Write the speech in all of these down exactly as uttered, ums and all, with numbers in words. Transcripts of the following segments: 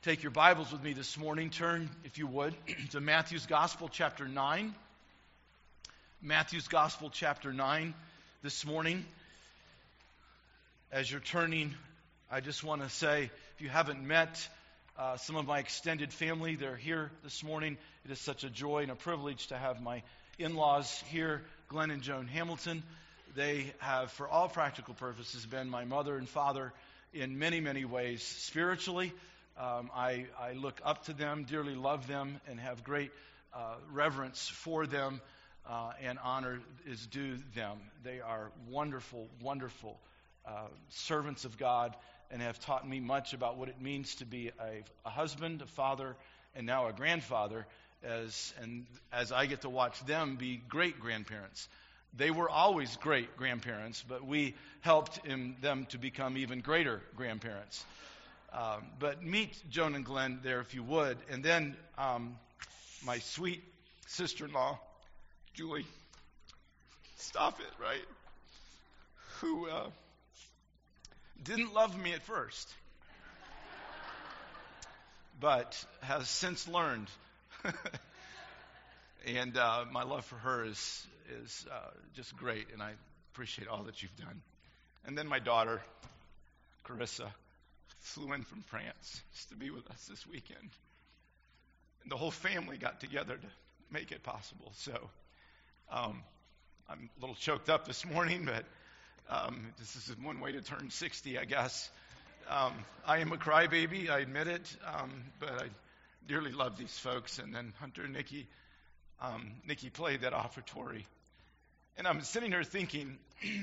Take your Bibles with me this morning. Turn, if you would, to Matthew's Gospel, chapter nine. Matthew's Gospel, chapter nine, this morning. As you're turning, I just want to say, if you haven't met uh, some of my extended family, they're here this morning. It is such a joy and a privilege to have my in-laws here, Glenn and Joan Hamilton. They have, for all practical purposes, been my mother and father in many, many ways spiritually. Um, I, I look up to them, dearly love them, and have great uh, reverence for them, uh, and honor is due them. They are wonderful, wonderful uh, servants of God, and have taught me much about what it means to be a, a husband, a father, and now a grandfather, as and as I get to watch them be great grandparents. They were always great grandparents, but we helped in them to become even greater grandparents. Um, but meet Joan and Glenn there if you would. And then um, my sweet sister-in-law, Julie, stop it, right? Who uh, didn't love me at first, but has since learned. And uh, my love for her is, is uh, just great, and I appreciate all that you've done. And then my daughter, Carissa, flew in from France just to be with us this weekend. And the whole family got together to make it possible. So um, I'm a little choked up this morning, but um, this is one way to turn sixty, I guess. Um, I am a crybaby, I admit it, um, but I dearly love these folks. And then Hunter and Nikki, um, Nikki played that offertory. And I'm sitting here thinking,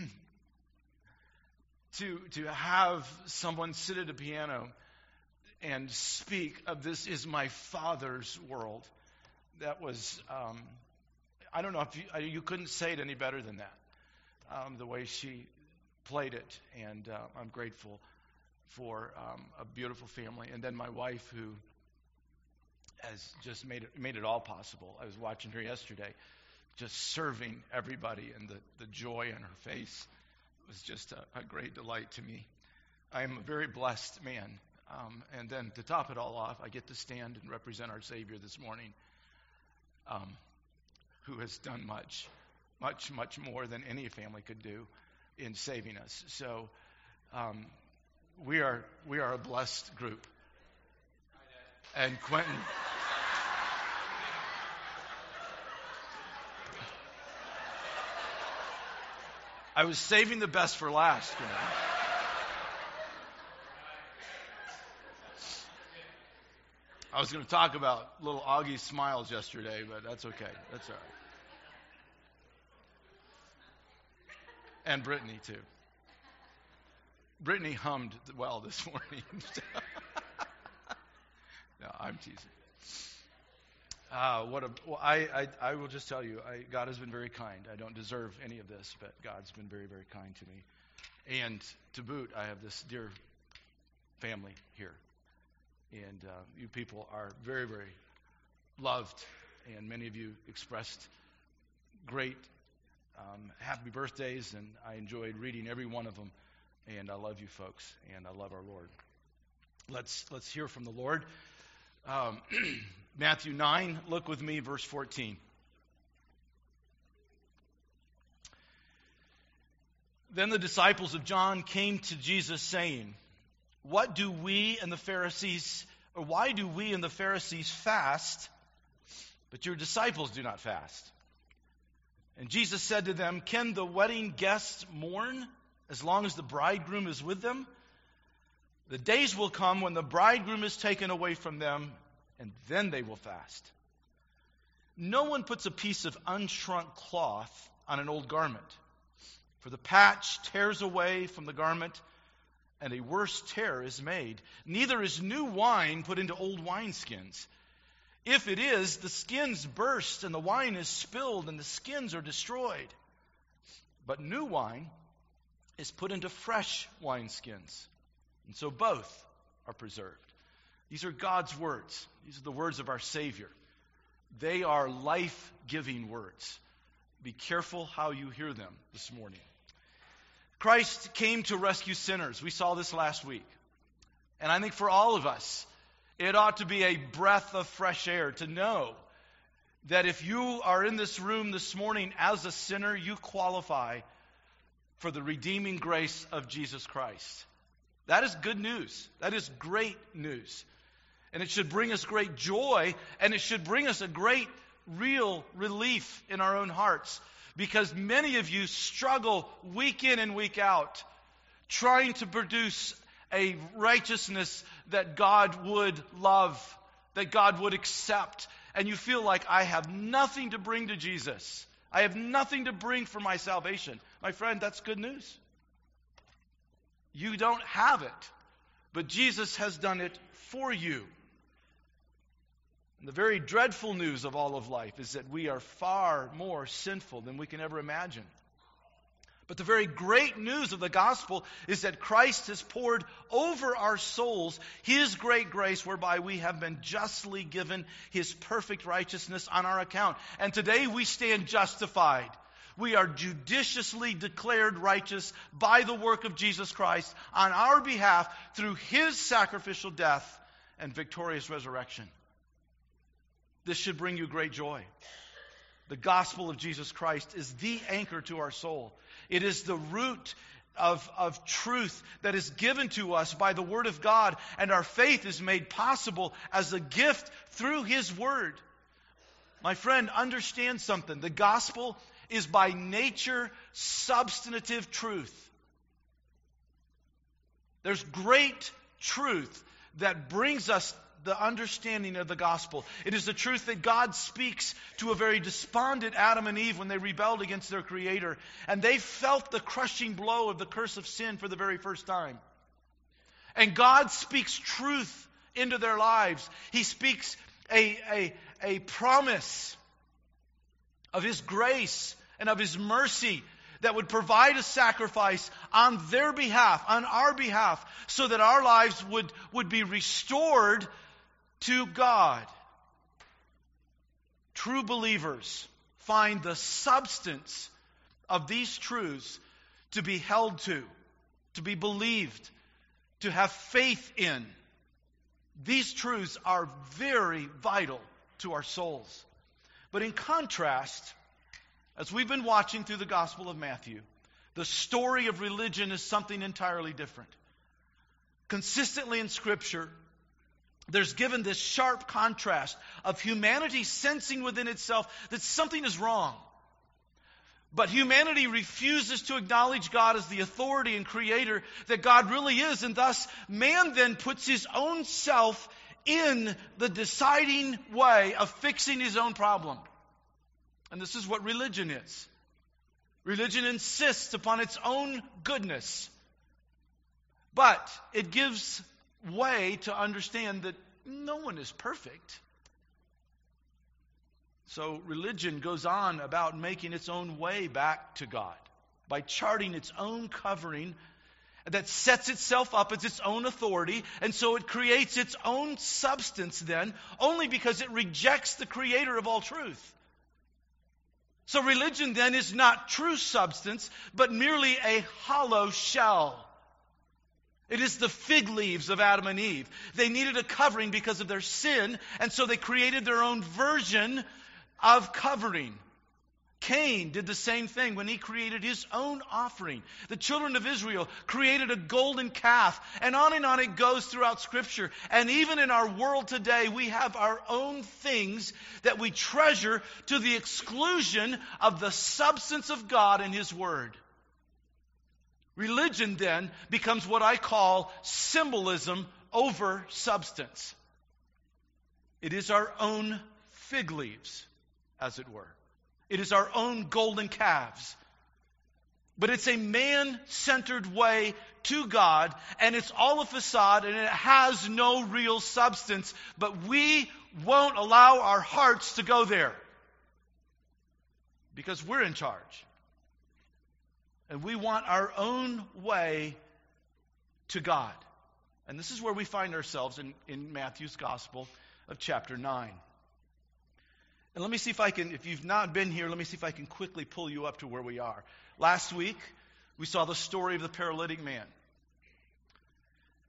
To to have someone sit at a piano and speak of this is my Father's world, that was, um, I don't know if you, you couldn't say it any better than that, um, the way she played it. And uh, I'm grateful for um, a beautiful family. And then my wife, who has just made it, made it all possible. I was watching her yesterday, just serving everybody, and the, the joy on her face was just a, a great delight to me. I am a very blessed man. Um, and then to top it all off, I get to stand and represent our Savior this morning, um, who has done much, much, much more than any family could do in saving us. So um, we are we are a blessed group. And Quentin... I was saving the best for last. You know. I was going to talk about little Augie's smiles yesterday, but that's okay. That's all right. And Brittany, too. Brittany hummed well this morning. No, I'm teasing. Uh, what a, well, I, I, I will just tell you, I, God has been very kind. I don't deserve any of this, but God's been very, very kind to me. And to boot, I have this dear family here. And uh, you people are very, very loved. And many of you expressed great um, happy birthdays, and I enjoyed reading every one of them. And I love you folks, and I love our Lord. Let's, let's hear from the Lord. Um, Matthew nine, look with me, verse fourteen. Then the disciples of John came to Jesus saying, What do we and the Pharisees, or why do we and the Pharisees fast, but your disciples do not fast? And Jesus said to them, Can the wedding guests mourn as long as the bridegroom is with them? The days will come when the bridegroom is taken away from them, and then they will fast. No one puts a piece of unshrunk cloth on an old garment, for the patch tears away from the garment, and a worse tear is made. Neither is new wine put into old wineskins. If it is, the skins burst, and the wine is spilled, and the skins are destroyed. But new wine is put into fresh wineskins, and so both are preserved. These are God's words. These are the words of our Savior. They are life-giving words. Be careful how you hear them this morning. Christ came to rescue sinners. We saw this last week. And I think for all of us, It ought to be a breath of fresh air to know that if you are in this room this morning as a sinner, you qualify for the redeeming grace of Jesus Christ. That is good news. That is great news. And it should bring us great joy, and it should bring us a great, real relief in our own hearts. Because many of you struggle week in and week out trying to produce a righteousness that God would love, that God would accept. And you feel like, I have nothing to bring to Jesus. I have nothing to bring for my salvation. My friend, that's good news. You don't have it, but Jesus has done it for you. And the very dreadful news of all of life is that we are far more sinful than we can ever imagine. But the very great news of the gospel is that Christ has poured over our souls His great grace, whereby we have been justly given His perfect righteousness on our account. And today we stand justified. We are judiciously declared righteous by the work of Jesus Christ on our behalf through His sacrificial death and victorious resurrection. This should bring you great joy. The gospel of Jesus Christ is the anchor to our soul. It is the root of, of truth that is given to us by the Word of God, and our faith is made possible as a gift through His Word. My friend, understand something. The gospel is by nature substantive truth. There's great truth that brings us the understanding of the gospel. It is the truth that God speaks to a very despondent Adam and Eve when they rebelled against their Creator. And they felt the crushing blow of the curse of sin for the very first time. And God speaks truth into their lives. He speaks a, a, a promise of His grace and of His mercy that would provide a sacrifice on their behalf, on our behalf, so that our lives would, would be restored to God. True believers find the substance of these truths to be held to, to be believed, to have faith in. These truths are very vital to our souls. But in contrast, as we've been watching through the Gospel of Matthew, the story of religion is something entirely different. Consistently in Scripture, there's given this sharp contrast of humanity sensing within itself that something is wrong. But humanity refuses to acknowledge God as the authority and creator that God really is, and thus man then puts his own self in the deciding way of fixing his own problem. And this is what religion is. Religion insists upon its own goodness. But it gives way to understand that no one is perfect. So religion goes on about making its own way back to God by charting its own covering that sets itself up as its own authority, and so it creates its own substance then, only because it rejects the creator of all truth. So religion then is not true substance, but merely a hollow shell. It is the fig leaves of Adam and Eve. They needed a covering because of their sin, and so they created their own version of covering. Cain did the same thing when he created his own offering. The children of Israel created a golden calf, and on and on it goes throughout Scripture. And even in our world today, we have our own things that we treasure to the exclusion of the substance of God and His Word. Religion then becomes what I call symbolism over substance. It is our own fig leaves, as it were. It is our own golden calves. But it's a man-centered way to God, and it's all a facade, and it has no real substance. But we won't allow our hearts to go there because we're in charge. And we want our own way to God. And this is where we find ourselves in, in Matthew's Gospel of chapter nine. And let me see if I can, if you've not been here, let me see if I can quickly pull you up to where we are. Last week, we saw the story of the paralytic man.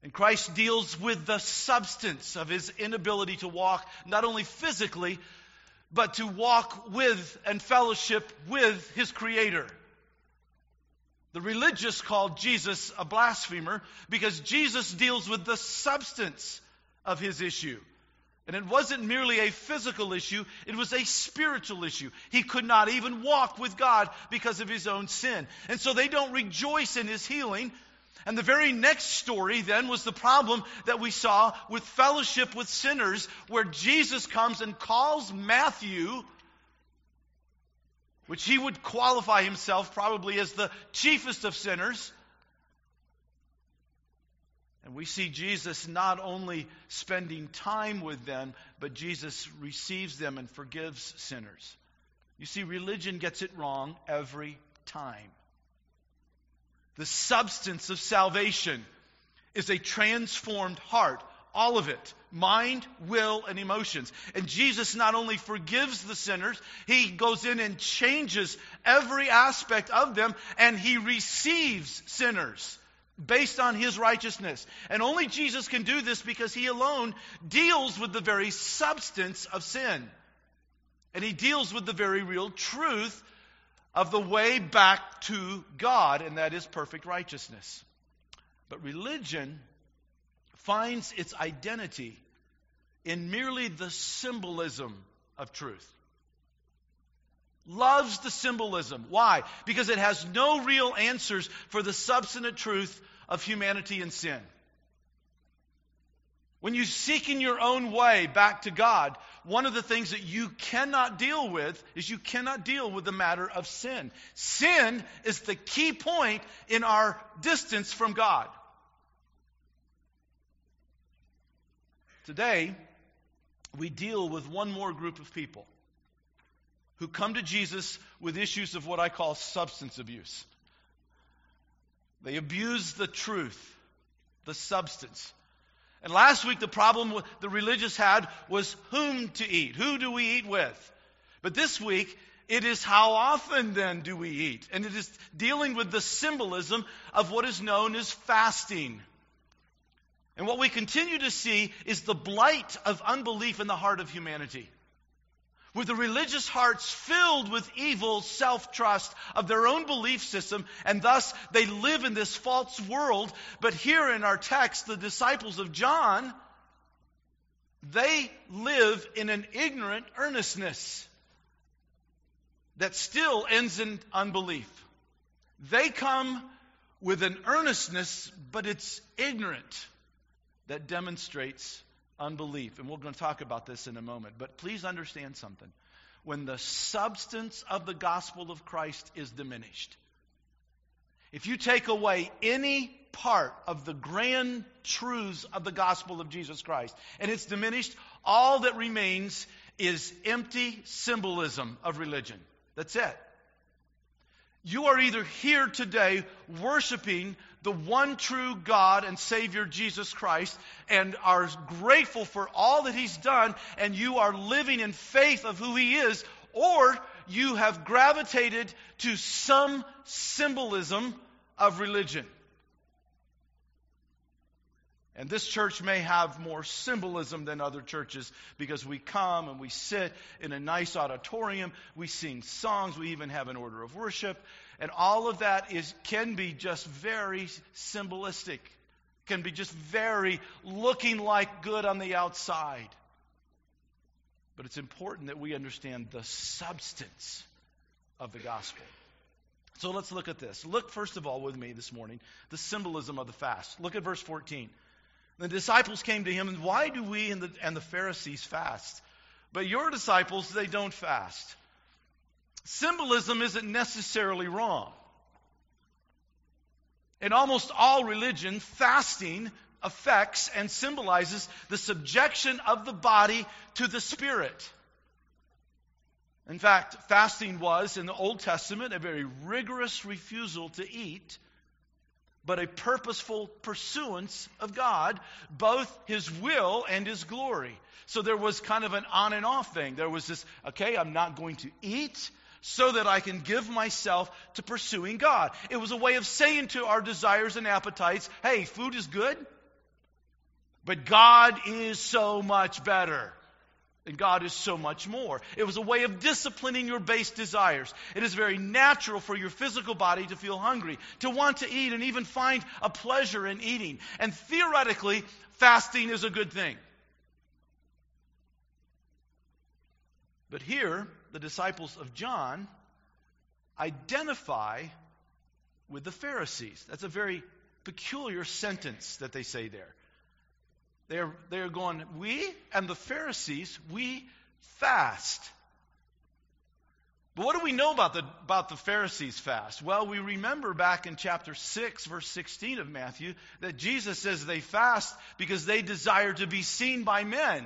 And Christ deals with the substance of his inability to walk, not only physically, but to walk with and fellowship with his Creator. The religious called Jesus a blasphemer because Jesus deals with the substance of his issue. And it wasn't merely a physical issue, it was a spiritual issue. He could not even walk with God because of his own sin. And so they don't rejoice in his healing. And the very next story then was the problem that we saw with fellowship with sinners, where Jesus comes and calls Matthew, which he would qualify himself probably as the chiefest of sinners. And we see Jesus not only spending time with them, but Jesus receives them and forgives sinners. You see, religion gets it wrong every time. The substance of salvation is a transformed heart. All of it. Mind, will, and emotions. And Jesus not only forgives the sinners, he goes in and changes every aspect of them, and he receives sinners based on his righteousness. And only Jesus can do this because he alone deals with the very substance of sin. And he deals with the very real truth of the way back to God, and that is perfect righteousness. But religion finds its identity in merely the symbolism of truth. Loves the symbolism. Why? Because it has no real answers for the substantive truth of humanity and sin. When you seek in your own way back to God, one of the things that you cannot deal with is you cannot deal with the matter of sin. Sin is the key point in our distance from God. Today, we deal with one more group of people who come to Jesus with issues of what I call substance abuse. They abuse the truth, the substance. And last week, the problem the religious had was whom to eat. Who do we eat with? But this week, it is how often then do we eat? And it is dealing with the symbolism of what is known as fasting. And what we continue to see is the blight of unbelief in the heart of humanity. With the religious hearts filled with evil self-trust of their own belief system, and thus they live in this false world. But here in our text, the disciples of John, they live in an ignorant earnestness that still ends in unbelief. They come with an earnestness, but it's ignorant, that demonstrates unbelief. And we're going to talk about this in a moment. But please understand something. When the substance of the gospel of Christ is diminished, if you take away any part of the grand truths of the gospel of Jesus Christ, and it's diminished, all that remains is empty symbolism of religion. That's it. You are either here today worshiping the one true God and Savior Jesus Christ and are grateful for all that He's done, and you are living in faith of who He is, or you have gravitated to some symbolism of religion. And this church may have more symbolism than other churches because we come and we sit in a nice auditorium, we sing songs, we even have an order of worship, and all of that is can be just very symbolistic, can be just very looking like good on the outside. But it's important that we understand the substance of the gospel. So let's look at this. Look first of all with me this morning, the symbolism of the fast. Look at verse fourteen. The disciples came to him, and why do we and the, and the Pharisees fast? But your disciples, they don't fast. Symbolism isn't necessarily wrong. In almost all religion, fasting affects and symbolizes the subjection of the body to the spirit. In fact, fasting was, in the Old Testament, a very rigorous refusal to eat, but a purposeful pursuance of God, both His will and His glory. So there was kind of an on and off thing. There was this, okay, I'm not going to eat so that I can give myself to pursuing God. It was a way of saying to our desires and appetites, hey, food is good, But God is so much better. And God is so much more. It was a way of disciplining your base desires. It is very natural for your physical body to feel hungry, to want to eat, and even find a pleasure in eating. And theoretically, fasting is a good thing. But here, the disciples of John identify with the Pharisees. That's a very peculiar sentence that they say there. They're, they're going, we and the Pharisees, we fast. But what do we know about the, about the Pharisees' fast? Well, we remember back in chapter six, verse sixteen of Matthew, that Jesus says they fast because they desire to be seen by men.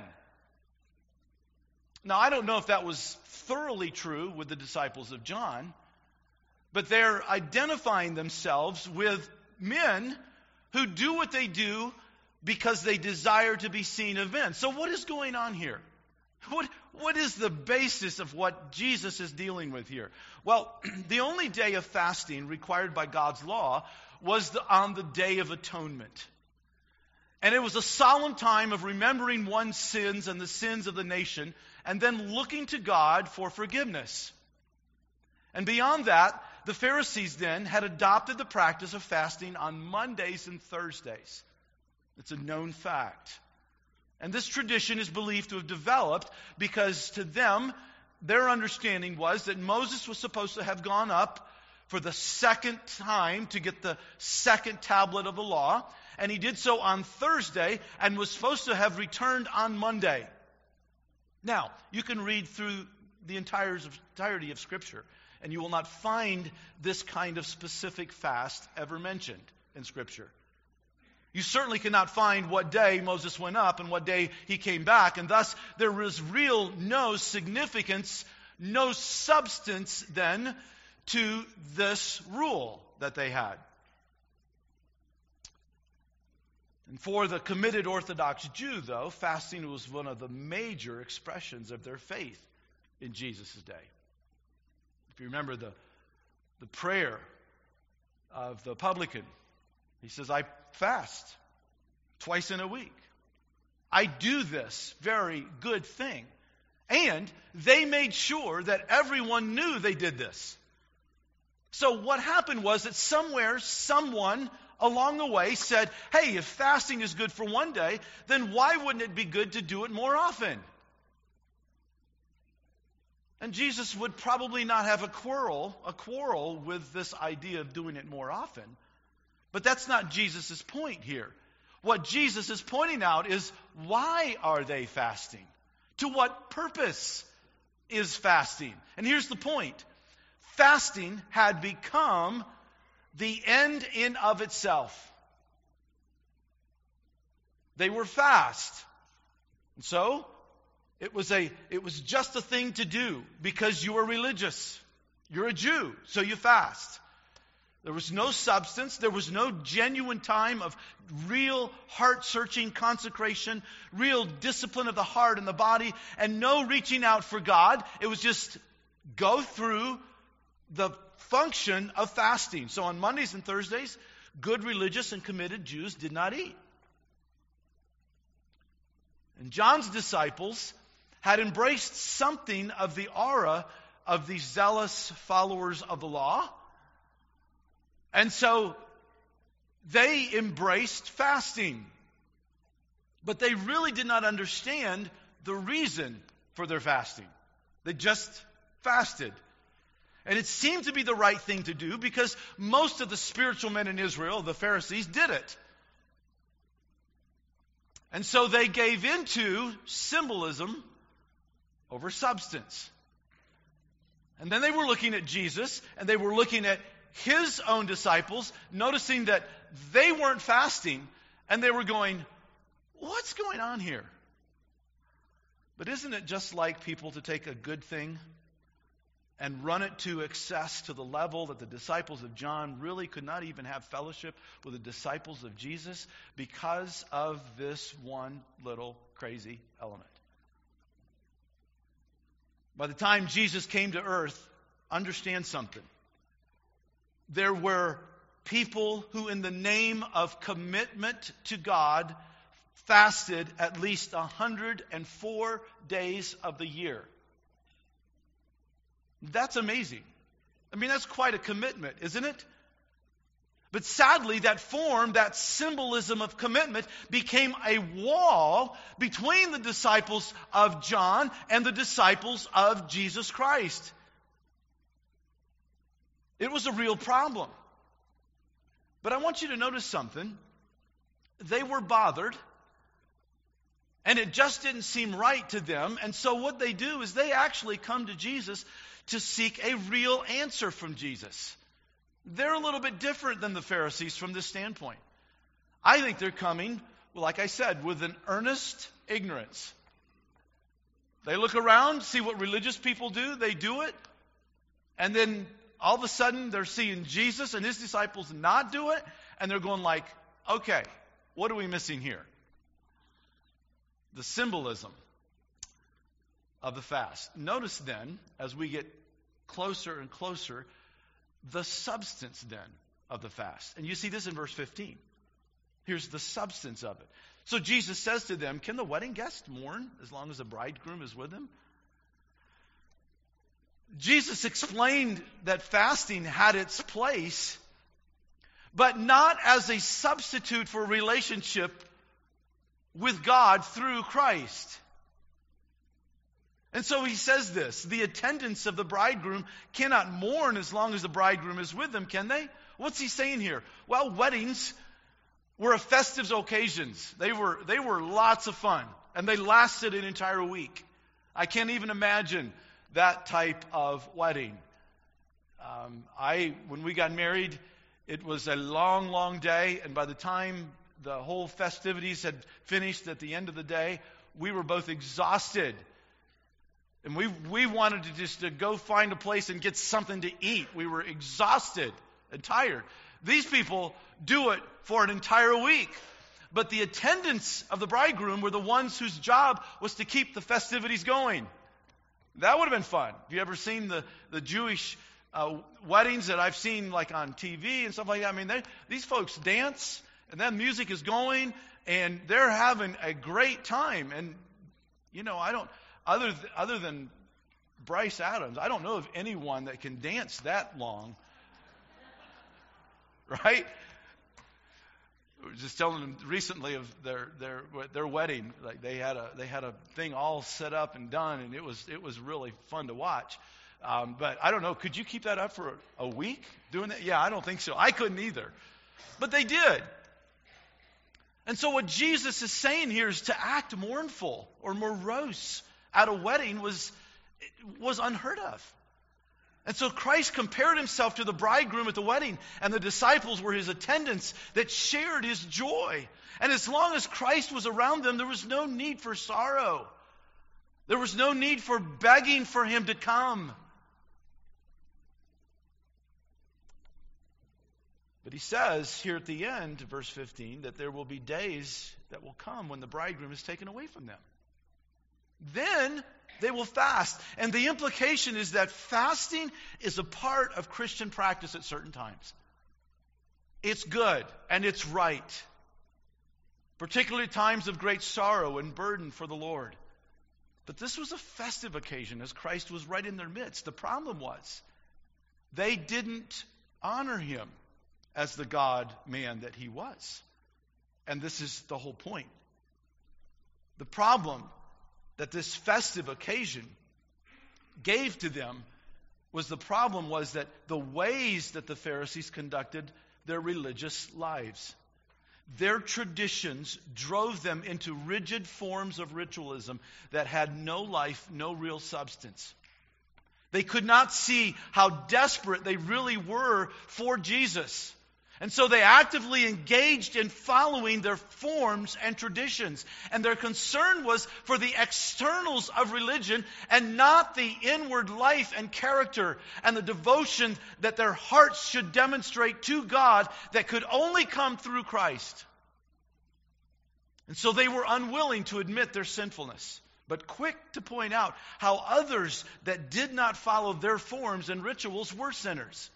Now, I don't know if that was thoroughly true with the disciples of John, but they're identifying themselves with men who do what they do because they desire to be seen of men. So what is going on here? What, what is the basis of what Jesus is dealing with here? Well, the only day of fasting required by God's law was the, on the Day of Atonement. And it was a solemn time of remembering one's sins and the sins of the nation, and then looking to God for forgiveness. And beyond that, the Pharisees then had adopted the practice of fasting on Mondays and Thursdays. It's a known fact. And this tradition is believed to have developed because to them, their understanding was that Moses was supposed to have gone up for the second time to get the second tablet of the law. And he did so on Thursday and was supposed to have returned on Monday. Now, you can read through the entirety of Scripture, and you will not find this kind of specific fast ever mentioned in Scripture. You certainly cannot find what day Moses went up and what day he came back, and thus there was real no significance, no substance then to this rule that they had. And for the committed Orthodox Jew, though, fasting was one of the major expressions of their faith in Jesus' day. If you remember the, the prayer of the publican, he says, I fast twice in a week. I do this very good thing. And they made sure that everyone knew they did this. So what happened was that somewhere, someone along the way said, hey, if fasting is good for one day, then why wouldn't it be good to do it more often? And Jesus would probably not have a quarrel, a quarrel with this idea of doing it more often. But that's not Jesus' point here. What Jesus is pointing out is, why are they fasting? To what purpose is fasting? And here's the point. Fasting had become the end in of itself. They were fast. And so, it was a it was just a thing to do because you were religious. You're a Jew, so you fast. There was no substance. There was no genuine time of real heart-searching consecration, real discipline of the heart and the body, and no reaching out for God. It was just go through the function of fasting. So on Mondays and Thursdays, good religious and committed Jews did not eat. And John's disciples had embraced something of the aura of these zealous followers of the law. And so they embraced fasting. But they really did not understand the reason for their fasting. They just fasted. And it seemed to be the right thing to do because most of the spiritual men in Israel, the Pharisees, did it. And so they gave into symbolism over substance. And then they were looking at Jesus, and they were looking at his own disciples, noticing that they weren't fasting, and they were going, what's going on here? But isn't it just like people to take a good thing and run it to excess to the level that the disciples of John really could not even have fellowship with the disciples of Jesus because of this one little crazy element? By the time Jesus came to earth, understand something. There were people who, in the name of commitment to God, fasted at least one hundred four days of the year. That's amazing. I mean, that's quite a commitment, isn't it? But sadly, that form, that symbolism of commitment, became a wall between the disciples of John and the disciples of Jesus Christ. It was a real problem. But I want you to notice something. They were bothered, and it just didn't seem right to them. And so what they do is they actually come to Jesus to seek a real answer from Jesus. They're a little bit different than the Pharisees from this standpoint. I think they're coming, well, like I said, with an earnest ignorance. They look around, see what religious people do, they do it, and then all of a sudden they're seeing Jesus and his disciples not do it, and they're going like, okay, what are we missing here? The symbolism of the fast. Notice then, as we get closer and closer, the substance then of the fast. And you see this in verse fifteen. Here's the substance of it. So Jesus says to them, can the wedding guest mourn as long as the bridegroom is with him? Jesus explained that fasting had its place, but not as a substitute for a relationship with God through Christ. And so he says this, the attendants of the bridegroom cannot mourn as long as the bridegroom is with them, can they? What's he saying here? Well, weddings were a festive occasions. They were, they were lots of fun, and they lasted an entire week. I can't even imagine that type of wedding. Um, I, when we got married, it was a long, long day, and by the time the whole festivities had finished at the end of the day, we were both exhausted. And we we wanted to just to go find a place and get something to eat. We were exhausted and tired. These people do it for an entire week. But the attendants of the bridegroom were the ones whose job was to keep the festivities going. That would have been fun. Have you ever seen the, the Jewish uh, weddings that I've seen like on T V and stuff like that? I mean, they, these folks dance, and then music is going, and they're having a great time. And, you know, I don't... Other th- other than Bryce Adams, I don't know of anyone that can dance that long. Right? I was just telling them recently of their their their wedding. Like they had a they had a thing all set up and done, and it was it was really fun to watch. Um, but I don't know. Could you keep that up for a, a week doing that? Yeah, I don't think so. I couldn't either. But they did. And so what Jesus is saying here is to act mournful or morose at a wedding was, was unheard of. And so Christ compared himself to the bridegroom at the wedding, and the disciples were his attendants that shared his joy. And as long as Christ was around them, there was no need for sorrow. There was no need for begging for him to come. But he says here at the end, verse fifteen, that there will be days that will come when the bridegroom is taken away from them. Then they will fast. And the implication is that fasting is a part of Christian practice at certain times. It's good and it's right. Particularly times of great sorrow and burden for the Lord. But this was a festive occasion as Christ was right in their midst. The problem was they didn't honor him as the God-man that he was. And this is the whole point. The problem that this festive occasion gave to them was the problem was that the ways that the Pharisees conducted their religious lives. Their traditions drove them into rigid forms of ritualism that had no life, no real substance. They could not see how desperate they really were for Jesus. And so they actively engaged in following their forms and traditions. And their concern was for the externals of religion and not the inward life and character and the devotion that their hearts should demonstrate to God that could only come through Christ. And so they were unwilling to admit their sinfulness, but quick to point out how others that did not follow their forms and rituals were sinners.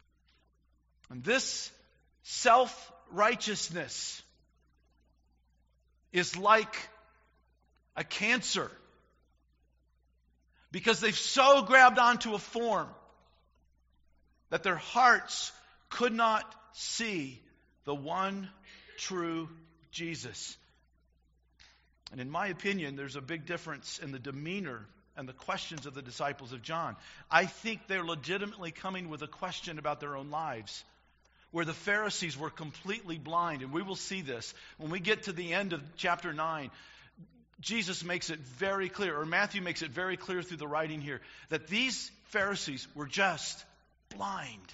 And this self-righteousness is like a cancer because they've so grabbed onto a form that their hearts could not see the one true Jesus. And in my opinion, there's a big difference in the demeanor and the questions of the disciples of John. I think they're legitimately coming with a question about their own lives, where the Pharisees were completely blind. And we will see this when we get to the end of chapter nine. Jesus makes it very clear, or Matthew makes it very clear through the writing here, that these Pharisees were just blind.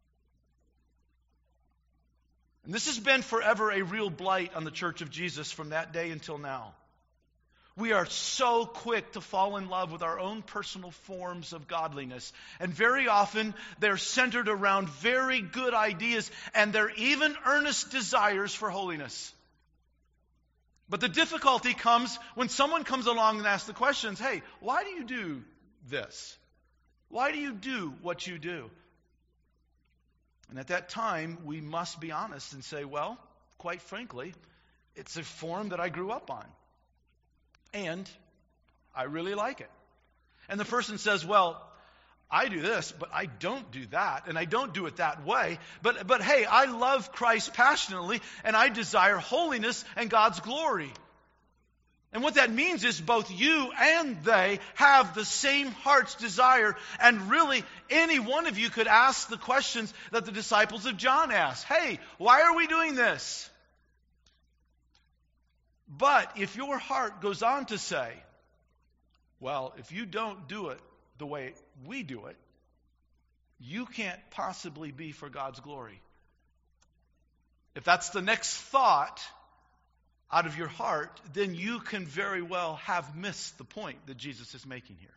And this has been forever a real blight on the Church of Jesus from that day until now. We are so quick to fall in love with our own personal forms of godliness. And very often they're centered around very good ideas, and they're even earnest desires for holiness. But the difficulty comes when someone comes along and asks the questions, hey, why do you do this? Why do you do what you do? And at that time, we must be honest and say, well, quite frankly, it's a form that I grew up on. And I really like it. And the person says, well, I do this, but I don't do that, and I don't do it that way. But, but hey, I love Christ passionately, and I desire holiness and God's glory. And what that means is both you and they have the same heart's desire. And really, any one of you could ask the questions that the disciples of John asked. Hey, why are we doing this? But if your heart goes on to say, well, if you don't do it the way we do it, you can't possibly be for God's glory. If that's the next thought out of your heart, then you can very well have missed the point that Jesus is making here.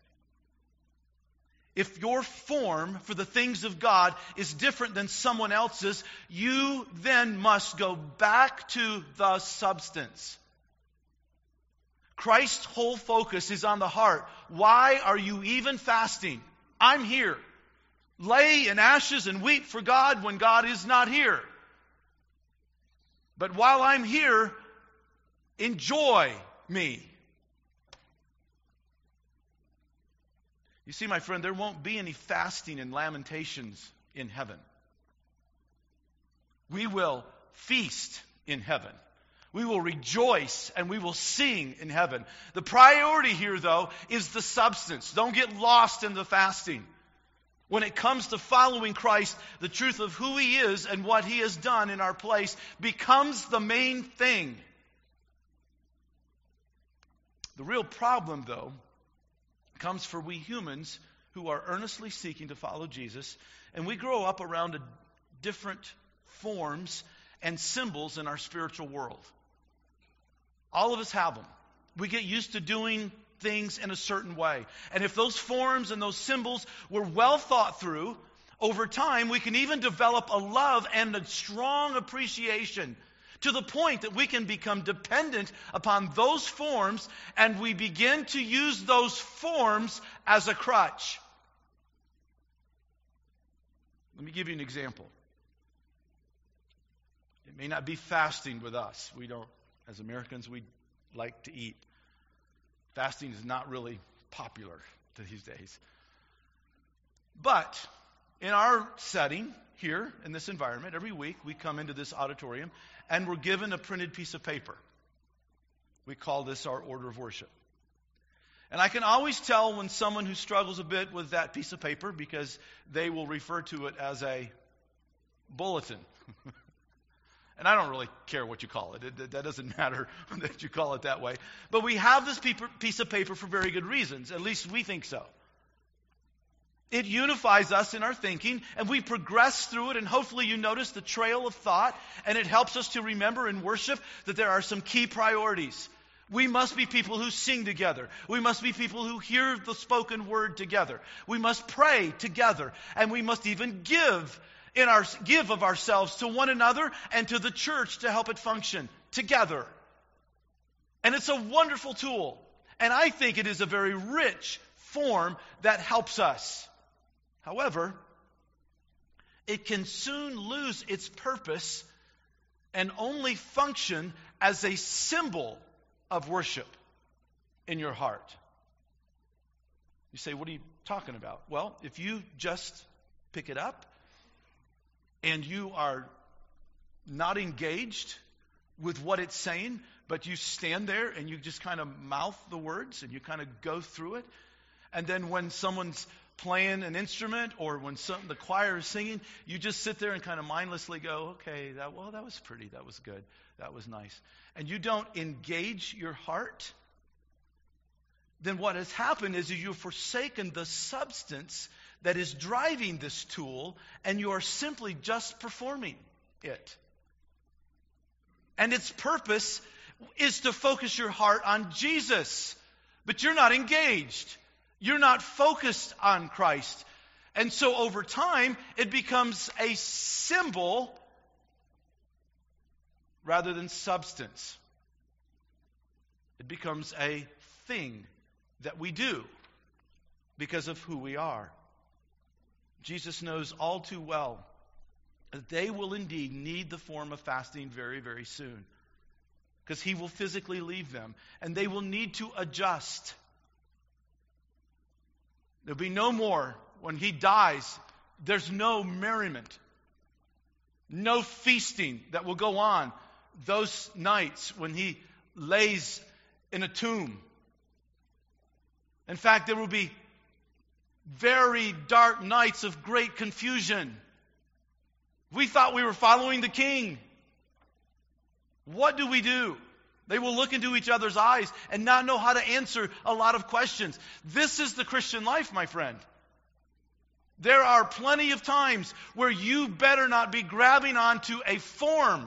If your form for the things of God is different than someone else's, you then must go back to the substance. Christ's whole focus is on the heart. Why are you even fasting? I'm here. Lay in ashes and weep for God when God is not here. But while I'm here, enjoy me. You see, my friend, there won't be any fasting and lamentations in heaven. We will feast in heaven. We will rejoice and we will sing in heaven. The priority here, though, is the substance. Don't get lost in the fasting. When it comes to following Christ, the truth of who He is and what He has done in our place becomes the main thing. The real problem, though, comes for we humans who are earnestly seeking to follow Jesus, and we grow up around a different forms and symbols in our spiritual world. All of us have them. We get used to doing things in a certain way. And if those forms and those symbols were well thought through, over time we can even develop a love and a strong appreciation to the point that we can become dependent upon those forms, and we begin to use those forms as a crutch. Let me give you an example. It may not be fasting with us. We don't, as Americans, we like to eat. Fasting is not really popular these days. But in our setting here, in this environment, every week we come into this auditorium and we're given a printed piece of paper. We call this our order of worship. And I can always tell when someone who struggles a bit with that piece of paper because they will refer to it as a bulletin. And I don't really care what you call it. it. That doesn't matter that you call it that way. But we have this piece of paper for very good reasons. At least we think so. It unifies us in our thinking, and we progress through it, and hopefully you notice the trail of thought, and it helps us to remember in worship that there are some key priorities. We must be people who sing together. We must be people who hear the spoken word together. We must pray together, and we must even give in our give of ourselves to one another and to the church to help it function together. And it's a wonderful tool, and I think it is a very rich form that helps us. However, it can soon lose its purpose and only function as a symbol of worship in your heart. You say, what are you talking about? Well, if you just pick it up and you are not engaged with what it's saying, but you stand there and you just kind of mouth the words and you kind of go through it. And then when someone's playing an instrument or when some, the choir is singing, you just sit there and kind of mindlessly go, okay, that, well, that was pretty, that was good, that was nice. And you don't engage your heart, then what has happened is you've forsaken the substance that is driving this tool, and you are simply just performing it. And its purpose is to focus your heart on Jesus. But you're not engaged. You're not focused on Christ. And so over time, it becomes a symbol rather than substance. It becomes a thing that we do because of who we are. Jesus knows all too well that they will indeed need the form of fasting very, very soon, because he will physically leave them, and they will need to adjust. There'll be no more, when he dies, there's no merriment, no feasting that will go on those nights when he lays in a tomb. In fact, there will be very dark nights of great confusion. We thought we were following the King. What do we do? They will look into each other's eyes and not know how to answer a lot of questions. This is the Christian life, my friend. There are plenty of times where you better not be grabbing onto a form.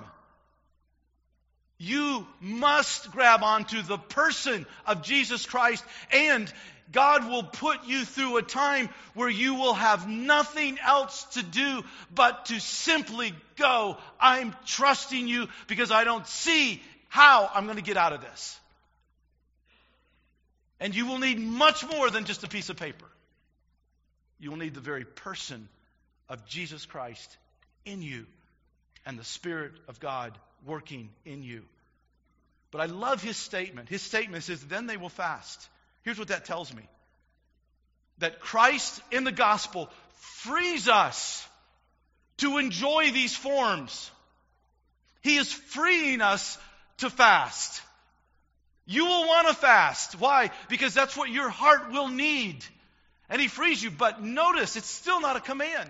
You must grab onto the person of Jesus Christ, and God will put you through a time where you will have nothing else to do but to simply go, I'm trusting you because I don't see how I'm going to get out of this. And you will need much more than just a piece of paper. You will need the very person of Jesus Christ in you and the Spirit of God working in you. But I love his statement. His statement says, then they will fast. Here's what that tells me. That Christ in the gospel frees us to enjoy these forms. He is freeing us to fast. You will want to fast. Why? Because that's what your heart will need. And he frees you. But notice, it's still not a command.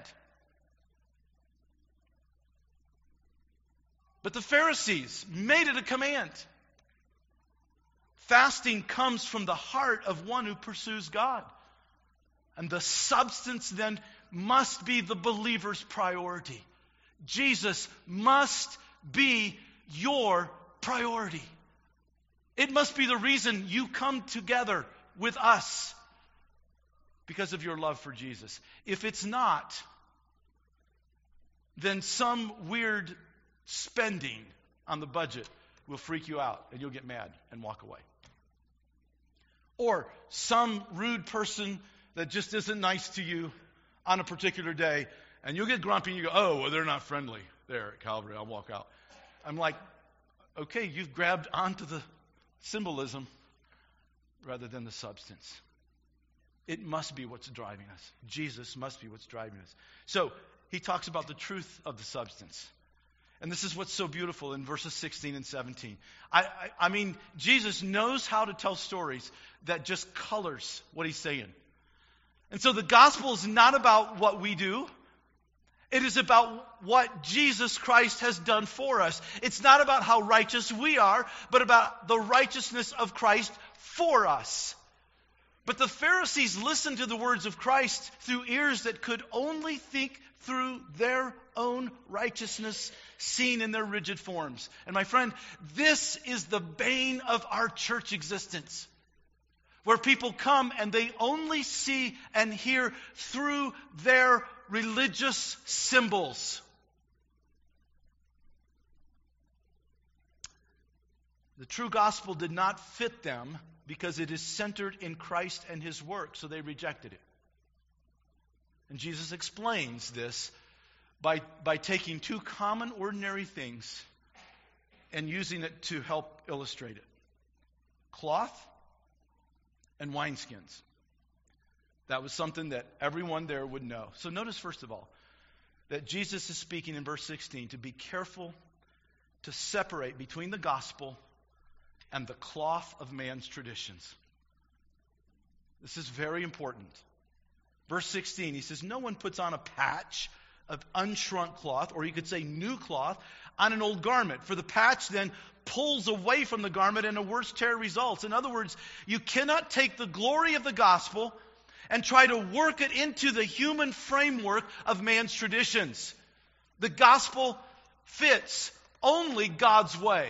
But the Pharisees made it a command. Fasting comes from the heart of one who pursues God. And the substance then must be the believer's priority. Jesus must be your priority. It must be the reason you come together with us, because of your love for Jesus. If it's not, then some weird spending on the budget will freak you out and you'll get mad and walk away. Or some rude person that just isn't nice to you on a particular day, and you'll get grumpy and you go, oh, well, they're not friendly there at Calvary, I'll walk out. I'm like, okay, you've grabbed onto the symbolism rather than the substance. It must be what's driving us. Jesus must be what's driving us. So he talks about the truth of the substance. And this is what's so beautiful in verses sixteen and seventeen. I, I, I mean, Jesus knows how to tell stories that just colors what he's saying. And so the gospel is not about what we do. It is about what Jesus Christ has done for us. It's not about how righteous we are, but about the righteousness of Christ for us. But the Pharisees listened to the words of Christ through ears that could only think through their own righteousness seen in their rigid forms. And my friend, this is the bane of our church existence, where people come and they only see and hear through their religious symbols. The true gospel did not fit them because it is centered in Christ and his work, so they rejected it. And Jesus explains this by, by taking two common, ordinary things and using it to help illustrate it. Cloth and wineskins. That was something that everyone there would know. So notice, first of all, that Jesus is speaking in verse sixteen to be careful to separate between the gospel and the cloth of man's traditions. This is very important. Verse sixteen, he says, no one puts on a patch of unshrunk cloth, or you could say new cloth, on an old garment. For the patch then pulls away from the garment and a worse tear results. In other words, you cannot take the glory of the gospel and try to work it into the human framework of man's traditions. The gospel fits only God's ways.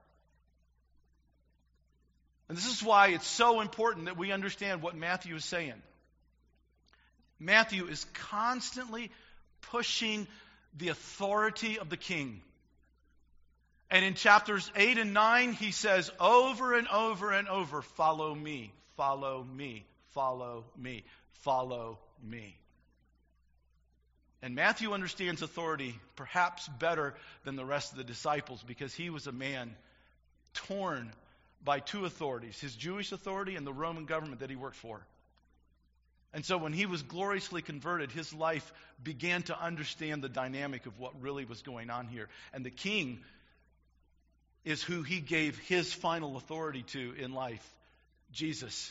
And this is why it's so important that we understand what Matthew is saying. Matthew is constantly pushing the authority of the king. And in chapters eight and nine, he says over and over and over, follow me, follow me, follow me, follow me. And Matthew understands authority perhaps better than the rest of the disciples because he was a man torn by two authorities, his Jewish authority and the Roman government that he worked for. And so when he was gloriously converted, his life began to understand the dynamic of what really was going on here. And the king is who he gave his final authority to in life, Jesus.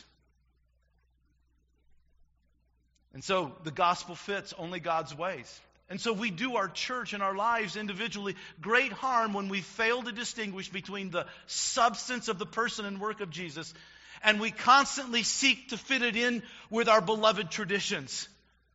And so the gospel fits only God's ways. And so we do our church and our lives individually great harm when we fail to distinguish between the substance of the person and work of Jesus, and we constantly seek to fit it in with our beloved traditions.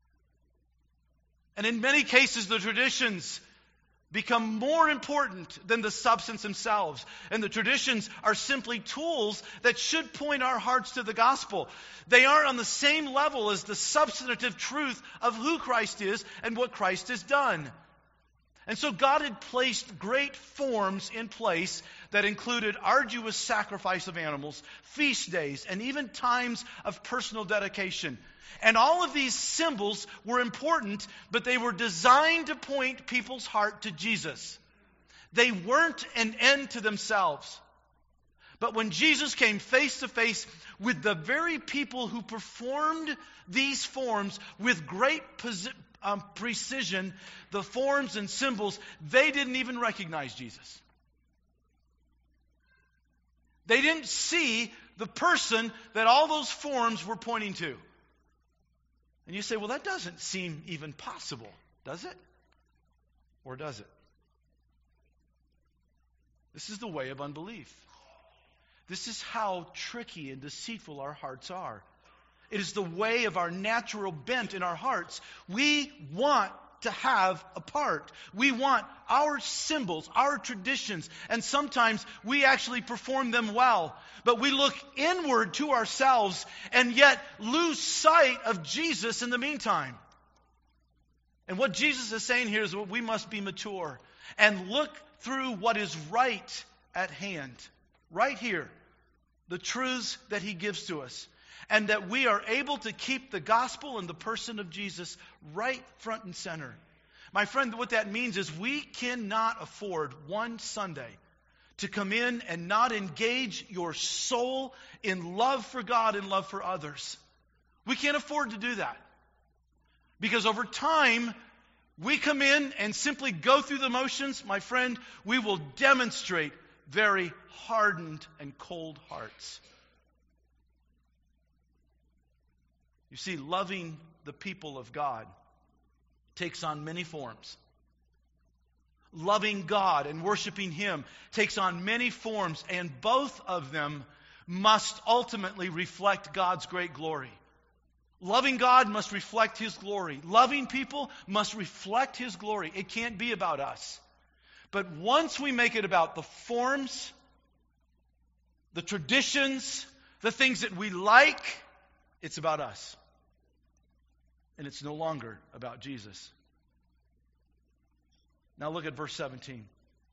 And in many cases, the traditions become more important than the substance themselves. And the traditions are simply tools that should point our hearts to the gospel. They aren't on the same level as the substantive truth of who Christ is and what Christ has done. And so God had placed great forms in place that included arduous sacrifice of animals, feast days, and even times of personal dedication. And all of these symbols were important, but they were designed to point people's heart to Jesus. They weren't an end to themselves. But when Jesus came face to face with the very people who performed these forms with great posi- um, precision, the forms and symbols, they didn't even recognize Jesus. They didn't see the person that all those forms were pointing to. And you say, well, that doesn't seem even possible, does it? Or does it? This is the way of unbelief. This is how tricky and deceitful our hearts are. It is the way of our natural bent in our hearts. We want to have a part. We want our symbols, our traditions, and sometimes we actually perform them well. But we look inward to ourselves and yet lose sight of Jesus in the meantime. And what Jesus is saying here is that we must be mature and look through what is right at hand, right here, the truths that He gives to us. And that we are able to keep the gospel and the person of Jesus right front and center. My friend, what that means is we cannot afford one Sunday to come in and not engage your soul in love for God and love for others. We can't afford to do that. Because over time, we come in and simply go through the motions, my friend, we will demonstrate very hardened and cold hearts. You see, loving the people of God takes on many forms. Loving God and worshiping Him takes on many forms, and both of them must ultimately reflect God's great glory. Loving God must reflect His glory. Loving people must reflect His glory. It can't be about us. But once we make it about the forms, the traditions, the things that we like, it's about us. And it's no longer about Jesus. Now look at verse seventeen.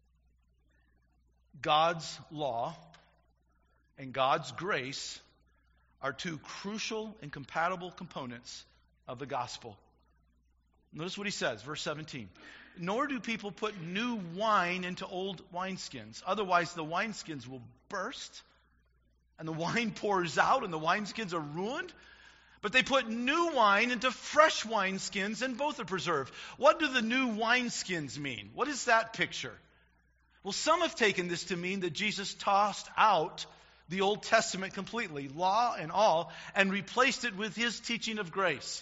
God's law and God's grace are two crucial and compatible components of the gospel. Notice what he says, verse seventeen. Nor do people put new wine into old wineskins. Otherwise, the wineskins will burst, and the wine pours out, and the wineskins are ruined. But they put new wine into fresh wineskins, and both are preserved. What do the new wineskins mean? What is that picture? Well, some have taken this to mean that Jesus tossed out the Old Testament completely, law and all, and replaced it with his teaching of grace.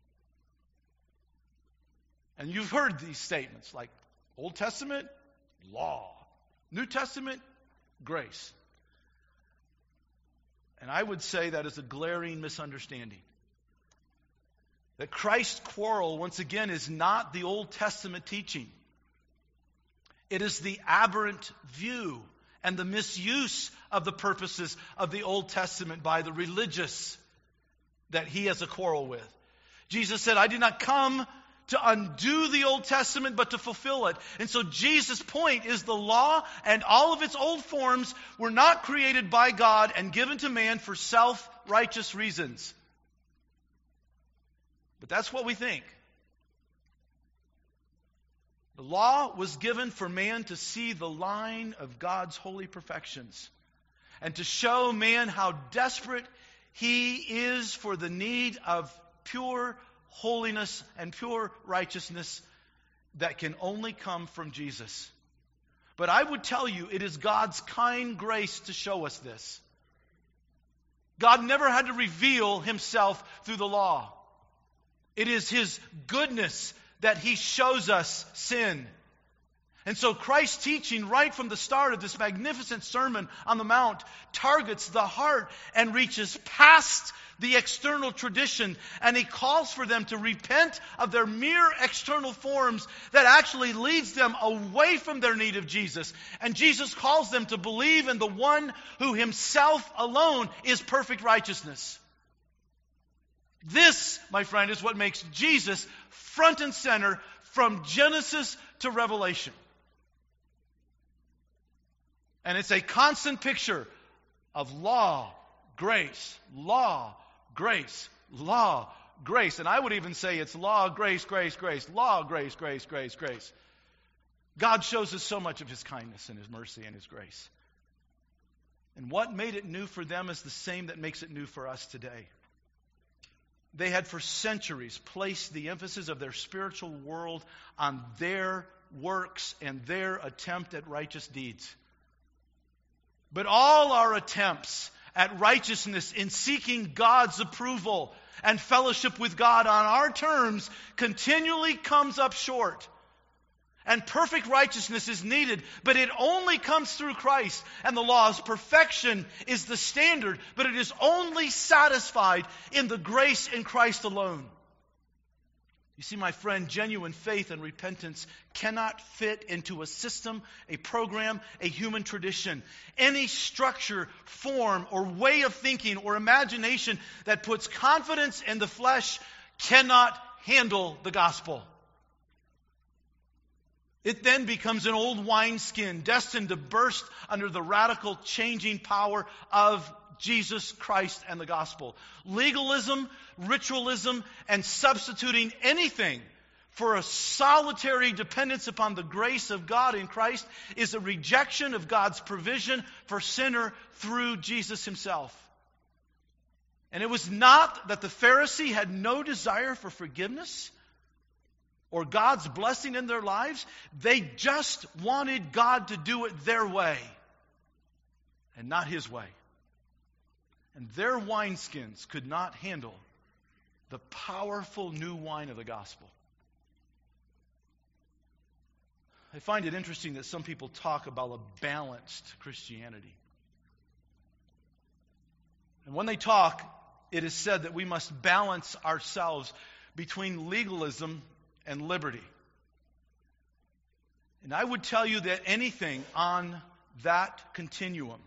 And you've heard these statements like Old Testament, law. New Testament, grace. And I would say that is a glaring misunderstanding. That Christ's quarrel, once again, is not the Old Testament teaching. It is the aberrant view and the misuse of the purposes of the Old Testament by the religious that he has a quarrel with. Jesus said, I did not come to undo the Old Testament, but to fulfill it. And so Jesus' point is the law and all of its old forms were not created by God and given to man for self-righteous reasons. But that's what we think. The law was given for man to see the line of God's holy perfections and to show man how desperate he is for the need of pure holiness and pure righteousness that can only come from Jesus. But I would tell you, it is God's kind grace to show us this. God never had to reveal himself through the law. It is his goodness that he shows us sin. And so Christ's teaching right from the start of this magnificent Sermon on the Mount targets the heart and reaches past the external tradition, and he calls for them to repent of their mere external forms that actually leads them away from their need of Jesus. And Jesus calls them to believe in the one who himself alone is perfect righteousness. This, my friend, is what makes Jesus front and center from Genesis to Revelation. And it's a constant picture of law, grace, law, grace, law, grace. And I would even say it's law, grace, grace, grace, law, grace, grace, grace, grace. God shows us so much of his kindness and his mercy and his grace. And what made it new for them is the same that makes it new for us today. They had for centuries placed the emphasis of their spiritual world on their works and their attempt at righteous deeds. But all our attempts at righteousness in seeking God's approval and fellowship with God on our terms continually comes up short. And perfect righteousness is needed, but it only comes through Christ. And the law's perfection is the standard, but it is only satisfied in the grace in Christ alone. You see, my friend, genuine faith and repentance cannot fit into a system, a program, a human tradition. Any structure, form, or way of thinking or imagination that puts confidence in the flesh cannot handle the gospel. It then becomes an old wineskin destined to burst under the radical changing power of Jesus Christ and the gospel. Legalism, ritualism, and substituting anything for a solitary dependence upon the grace of God in Christ is a rejection of God's provision for sinner through Jesus himself. And it was not that the Pharisee had no desire for forgiveness or God's blessing in their lives. They just wanted God to do it their way and not his way. And their wineskins could not handle the powerful new wine of the gospel. I find it interesting that some people talk about a balanced Christianity. And when they talk, it is said that we must balance ourselves between legalism and liberty. And I would tell you that anything on that continuum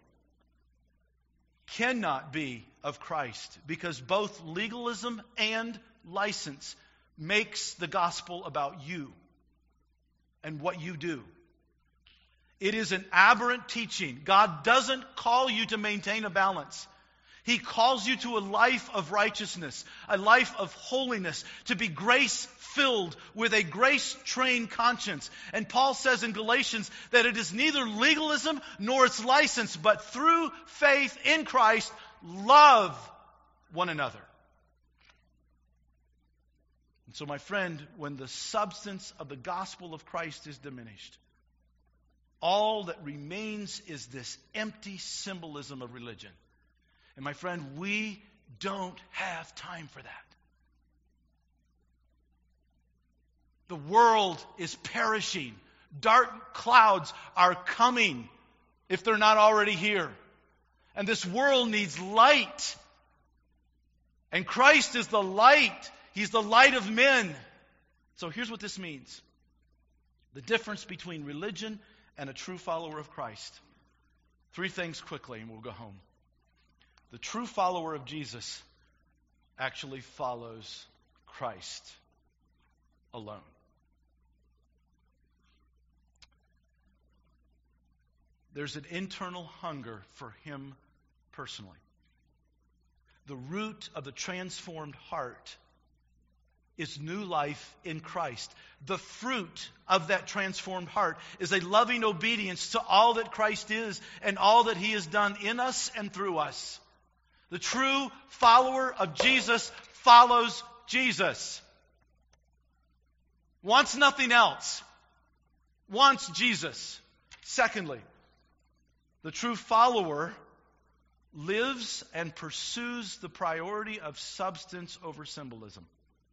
cannot be of Christ, because both legalism and license makes the gospel about you and what you do. It is an aberrant teaching. God doesn't call you to maintain a balance. He calls you to a life of righteousness, a life of holiness, to be grace-filled with a grace-trained conscience. And Paul says in Galatians that it is neither legalism nor its license, but through faith in Christ, love one another. And so, my friend, when the substance of the gospel of Christ is diminished, all that remains is this empty symbolism of religion. And my friend, we don't have time for that. The world is perishing. Dark clouds are coming, if they're not already here. And this world needs light. And Christ is the light. He's the light of men. So here's what this means. The difference between religion and a true follower of Christ. Three things quickly and we'll go home. The true follower of Jesus actually follows Christ alone. There's an internal hunger for Him personally. The root of the transformed heart is new life in Christ. The fruit of that transformed heart is a loving obedience to all that Christ is and all that He has done in us and through us. The true follower of Jesus follows Jesus. Wants nothing else. Wants Jesus. Secondly, the true follower lives and pursues the priority of substance over symbolism.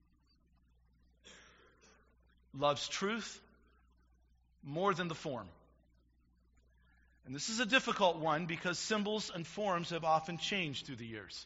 Loves truth more than the form. And this is a difficult one because symbols and forms have often changed through the years.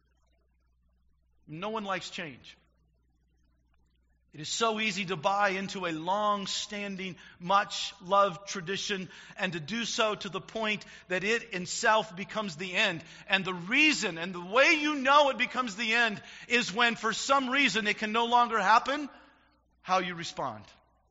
No one likes change. It is so easy to buy into a long-standing, much-loved tradition and to do so to the point that it itself becomes the end. And the reason and the way you know it becomes the end is when for some reason it can no longer happen, how you respond.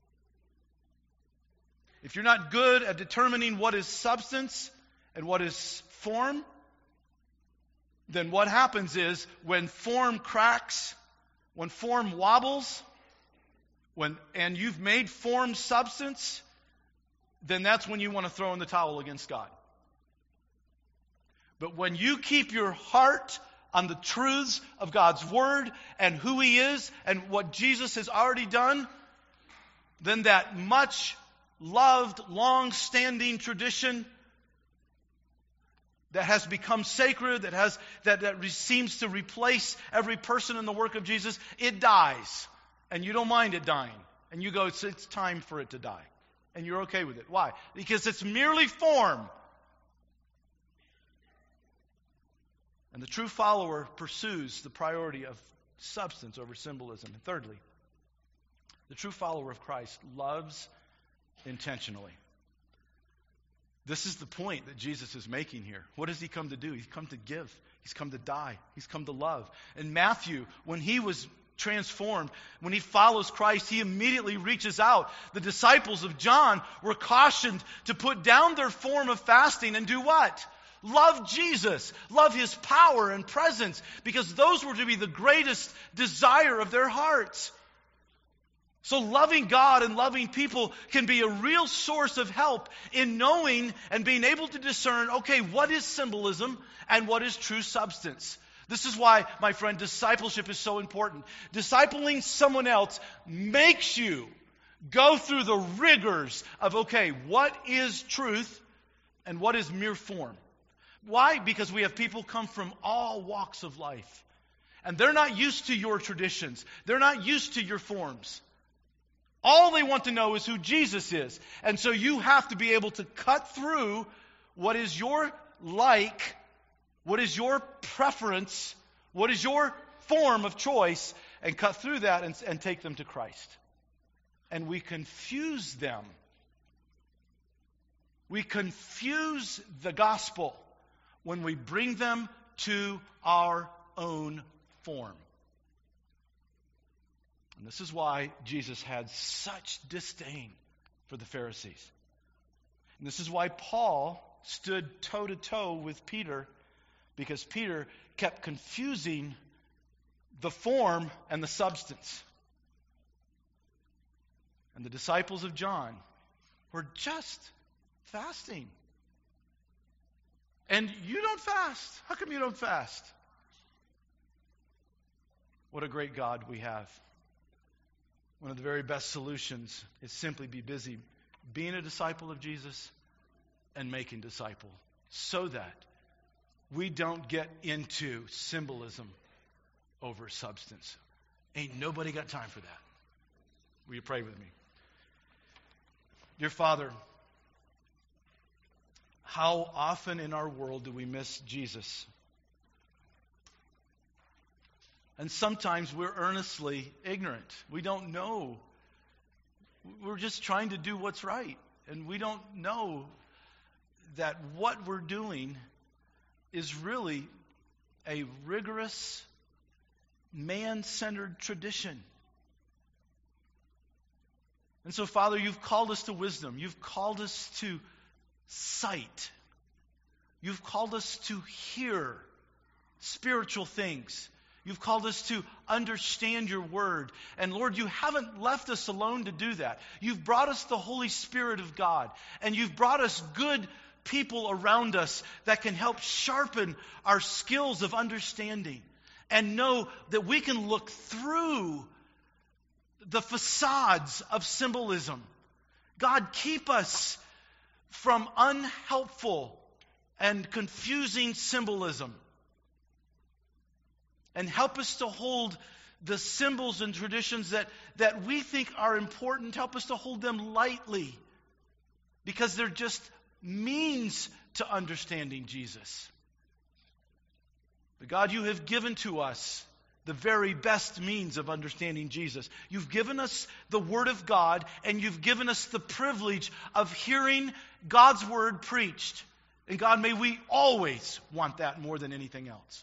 If you're not good at determining what is substance and what is form, then what happens is when form cracks, when form wobbles, when and you've made form substance, then that's when you want to throw in the towel against God. But when you keep your heart on the truths of God's Word and who He is and what Jesus has already done, then that much loved, long-standing tradition that has become sacred, that has that, that seems to replace every person in the work of Jesus, it dies. And you don't mind it dying. And you go, it's, it's time for it to die. And you're okay with it. Why? Because it's merely form. And the true follower pursues the priority of substance over symbolism. And thirdly, the true follower of Christ loves intentionally. This is the point that Jesus is making here. What does He come to do? He's come to give. He's come to die. He's come to love. And Matthew, when he was transformed, when he follows Christ, he immediately reaches out. The disciples of John were cautioned to put down their form of fasting and do what? Love Jesus. Love His power and presence, because those were to be the greatest desire of their hearts. So loving God and loving people can be a real source of help in knowing and being able to discern, okay, what is symbolism and what is true substance? This is why, my friend, discipleship is so important. Discipling someone else makes you go through the rigors of, okay, what is truth and what is mere form? Why? Because we have people come from all walks of life. And they're not used to your traditions. They're not used to your forms. All they want to know is who Jesus is. And so you have to be able to cut through what is your like, what is your preference, what is your form of choice, and cut through that and, and take them to Christ. And we confuse them. We confuse the gospel when we bring them to our own form. And this is why Jesus had such disdain for the Pharisees. And this is why Paul stood toe-to-toe with Peter Because Peter kept confusing the form and the substance. And the disciples of John were just fasting. And you don't fast. How come you don't fast? What a great God we have. One of the very best solutions is simply be busy being a disciple of Jesus and making disciples, so that we don't get into symbolism over substance. Ain't nobody got time for that. Will you pray with me? Dear Father, how often in our world do we miss Jesus? And sometimes we're earnestly ignorant. We don't know. We're just trying to do what's right. And we don't know that what we're doing is really a rigorous, man-centered tradition. And so, Father, you've called us to wisdom. You've called us to sight. You've called us to hear spiritual things. You've called us to understand your word. And Lord, you haven't left us alone to do that. You've brought us the Holy Spirit of God. And you've brought us good people around us that can help sharpen our skills of understanding. And know that we can look through the facades of symbolism. God, keep us from unhelpful and confusing symbolism. And help us to hold the symbols and traditions that, that we think are important. Help us to hold them lightly, because they're just means to understanding Jesus. But God, you have given to us the very best means of understanding Jesus. You've given us the Word of God, and you've given us the privilege of hearing God's Word preached. And God, may we always want that more than anything else.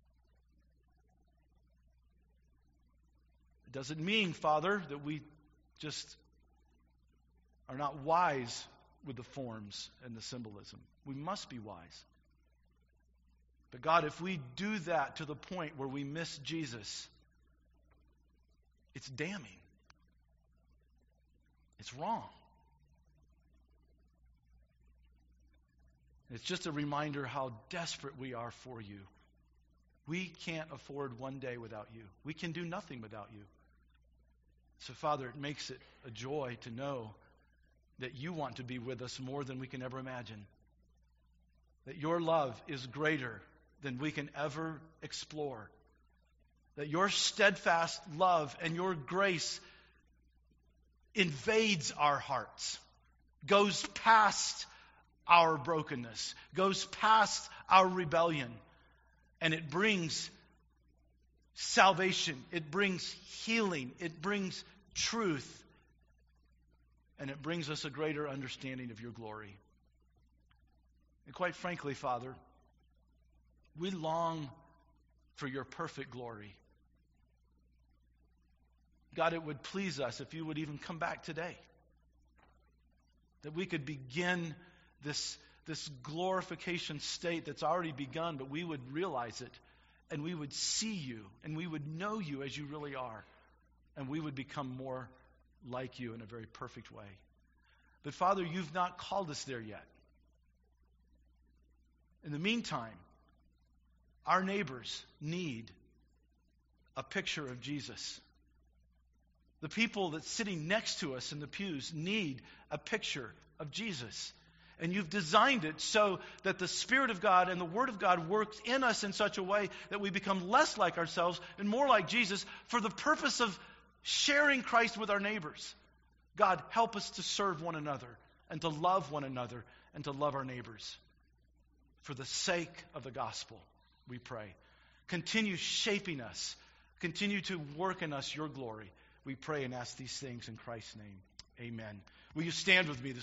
It doesn't mean, Father, that we just are not wise with the forms and the symbolism. We must be wise. But God, if we do that to the point where we miss Jesus, it's damning. It's wrong. It's just a reminder how desperate we are for you. We can't afford one day without you. We can do nothing without you. So, Father, it makes it a joy to know that you want to be with us more than we can ever imagine. That your love is greater than we can ever explore. That your steadfast love and your grace invades our hearts, goes past our brokenness, goes past our rebellion, and it brings salvation, it brings healing, it brings truth, and it brings us a greater understanding of your glory. And quite frankly, Father, we long for your perfect glory. God, it would please us if you would even come back today. That we could begin this, this glorification state that's already begun, but we would realize it, and we would see you, and we would know you as you really are, and we would become more like you in a very perfect way. But Father, you've not called us there yet. In the meantime, our neighbors need a picture of Jesus. The people that's sitting next to us in the pews need a picture of Jesus. And you've designed it so that the Spirit of God and the Word of God works in us in such a way that we become less like ourselves and more like Jesus for the purpose of sharing Christ with our neighbors. God, help us to serve one another and to love one another and to love our neighbors. For the sake of the gospel, we pray. Continue shaping us. Continue to work in us your glory. We pray and ask these things in Christ's name. Amen. Will you stand with me this